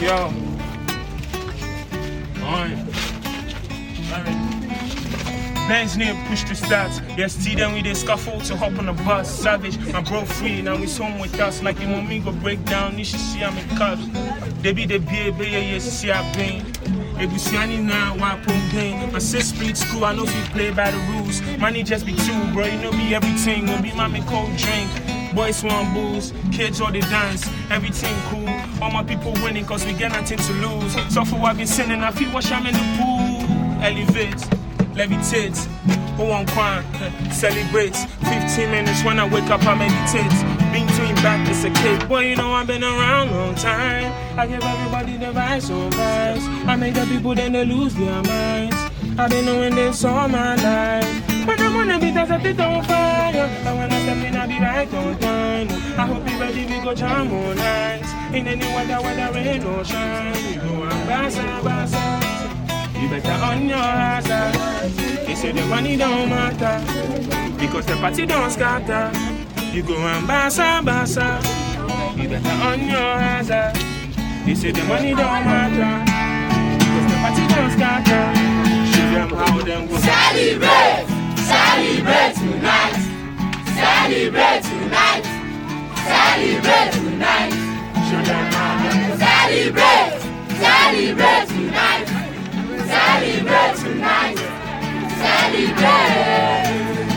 Yo. Benz near push the stats. Yes, T then we did scuffle to hop on the bus. Savage, my bro free, now he's home with us. Like the want me go break down, you should see I'm in cups. They be the baby, yes, see I been. Ebusiani now, why pain? My sis split school, I know if you play by the rules. Money just be two, bro, you know be everything. When be mommy cold drink. Boys want booze, kids all they dance, everything cool. All my people winning cause we get nothing to lose. So for what I've been sinning, I feel wash I'm in the pool. Elevate, levitate, who want crime, celebrates. 15 minutes when I wake up I meditate. Been to him back as a kid, boy you know I've been around long time. I give everybody the vibes so vibes. I make the people then they lose their minds. I've been knowing this all my life. When I'm on the beat, I set it on fire. And when I step in, I be right on time. I hope you ready, we go jam all night. In any weather, whether rain or shine. You go and bassa, bassa. You better on your ass. They say the money don't matter, because the party don't scatter. You go and bassa, bassa. You better on your ass. They say the money don't matter, because the party don't scatter. Show them how them go. Celebrate! Celebrate tonight! Celebrate tonight! Celebrate tonight! Show them how them go. Celebrate! Celebrate tonight! Celebrate tonight! Celebrate!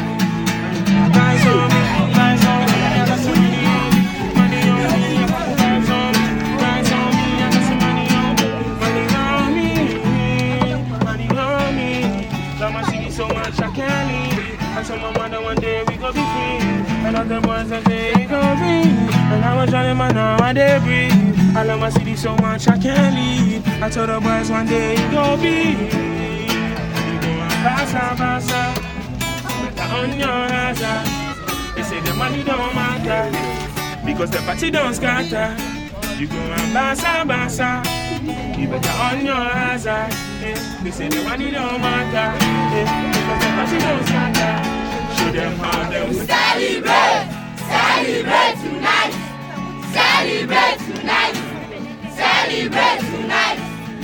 Rise on me, rise on me, I got some money on me, money on me, rise on me, rise on me, I got some money on me, money on me. Love my city so much I can't leave. I told my mother one day we gon' be free, and other boys that say we gon' breathe. And I was trying man now I dey breathe. I love my city so much I can't leave. I told the boys one day we gon' be. You go and bassa, bassa. On your ass, they say the money don't matter, because the party don't scatter. You go and bassa, bassa. You better on your ass, they say the money don't matter, because the party don't scatter. Show them how them Celebrate! Celebrate tonight! Celebrate tonight! Celebrate tonight!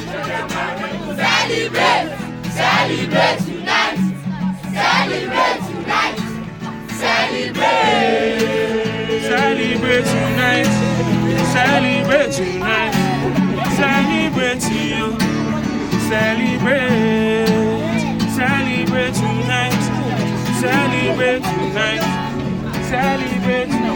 Celebrate! Celebrate tonight! Celebrate tonight! Celebrate! Celebrate tonight! Celebrate tonight! Celebrate you! Celebrate! Celebrate tonight! Celebrate tonight! Celebrate tonight!